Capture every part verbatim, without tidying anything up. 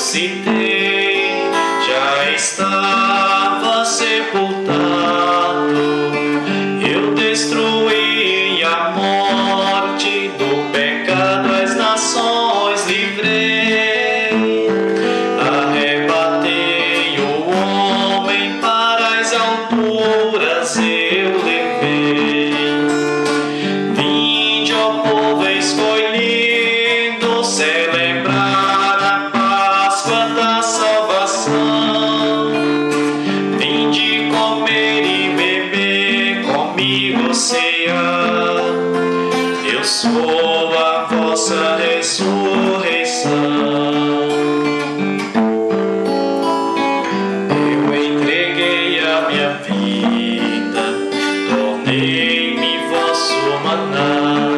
ressuscitei, já estava sepultado. Eu destruí a morte, do pecado as nações livrei. Arrebatei o homem para as alturas, eu levei. Vinde, ó povo escolhido, celebrar a Páscoa da salvação. Vinde comer e beber, comigo cear. Eu sou a vossa ressurreição. Eu entreguei a minha vida, tornei-me vosso maná,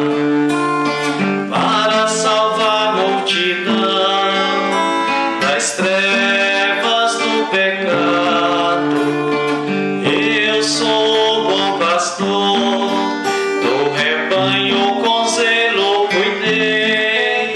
para salvar a multidão das trevas do pecado. Eu sou o bom pastor, do rebanho com zelo cuidei,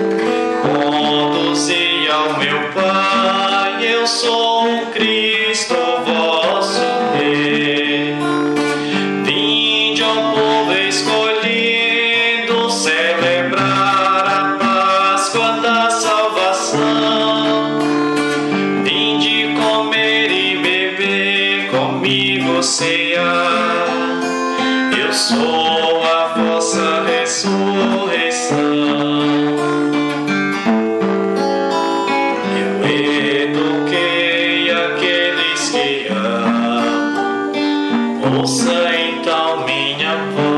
conduzi ao meu Pai. Eu sou o Cristo, vosso Rei. Vinde, ó povo escolhido, celebrar a Páscoa da salvação. Vinde comer e beber, comigo cear. Eu sou a vossa ressurreição. Eu eduquei aqueles que amo, ouça então minha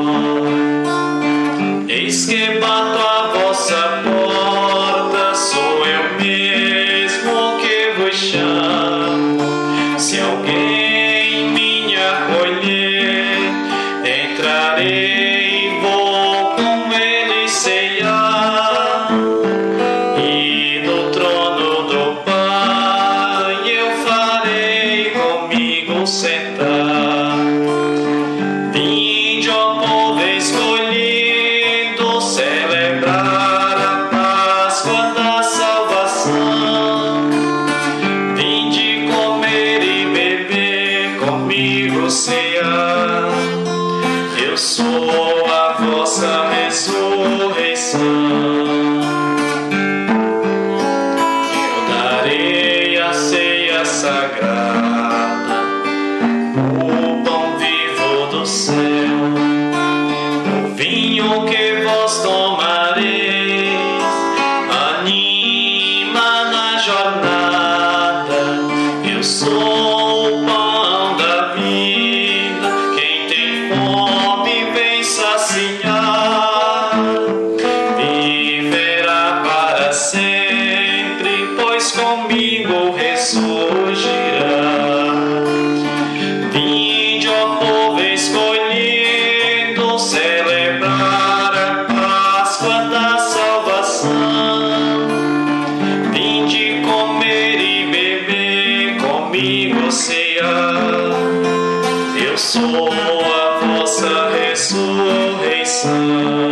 voz. Eis que bato a vossa porta, sou eu mesmo que vos chamo. Se alguém me acolher, entrarei e vou com ele ceiar. E no trono do Pai eu farei comigo sentar. Vinde, ó povo escolhido, celebrar a Páscoa da salvação. Vinde comer e beber, comigo cear. Eu sou a vossa ressurreição. Eu darei a ceia sagrada, o pão vivo do céu, o vinho que vós tomareis, anima na jornada. Eu sou o pão da vida, quem tem fome vem saciar. Viverá para sempre, pois comigo ressurgirá. Vinde, ó povo escolhido, celebrar a Páscoa da salvação. Vinde comer e beber, comigo cear. Eu sou a vossa ressurreição.